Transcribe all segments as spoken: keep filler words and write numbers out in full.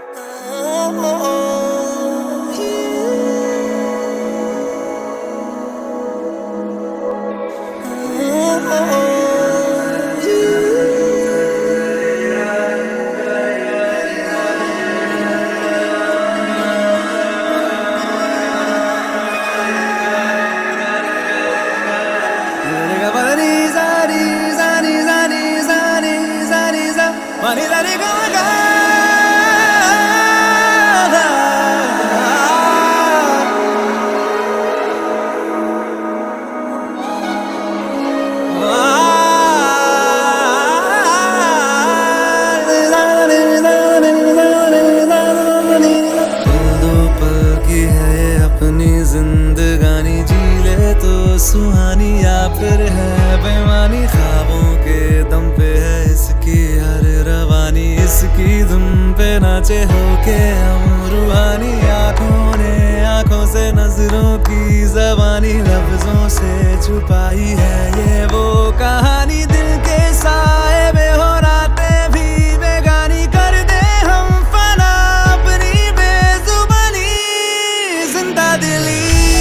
जिंदगानी जी ले तो सुहानी या फिर है बेमानी। ख्वाबों के दम पे है इसकी हर रवानी, इसकी धुन पे नाचे होके हम रूहानी। आंखों ने आंखों से नजरों की जबानी लफ्जों से छुपाई है ये वो कहानी। दिल के साए में हो रातें भी बेगानी, कर दे हम फना अपनी बेजुबानी। जिंदा दिली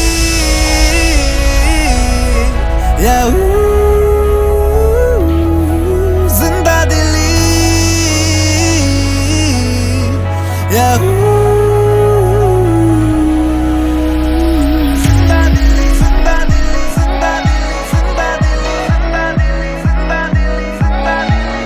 Yahoo, जिंदा दिली Yahoo, जिंदा दिली जिंदा दिली जिंदा दिली जिंदा दिली जिंदा दिली जिंदा दिली जिंदा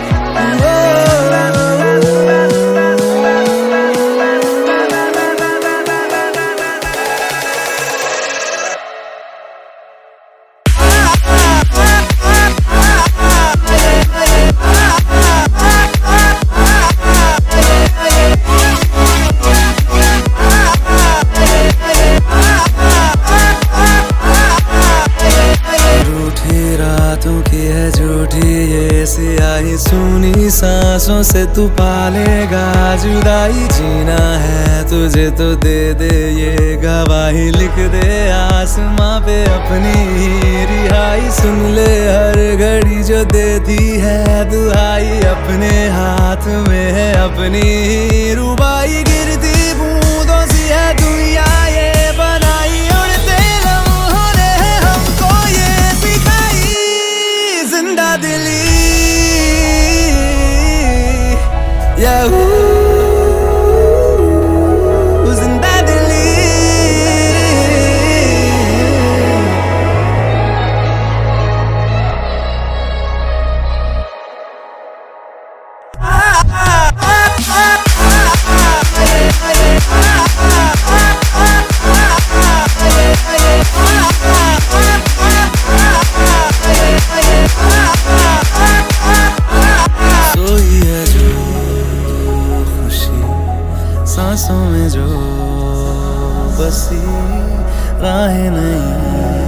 रातों की है झूठी ये सियाही, सुनी सांसों से तू पालेगा जुदाई। जीना है तुझे तो दे दे ये गवाही, लिख दे आसमां पे अपनी रिहाई। सुन ले हर घड़ी जो देती है दुहाई, अपने हाथ में है अपनी रुबाई। गिरती बूंदों सी है दुनिया ये बनाई, उड़ते लम्हों ने हमको ये सिखाई। जिंदा दिली Yahoo, जिंदा दिली सांसों में जो बसी राहें नहीं।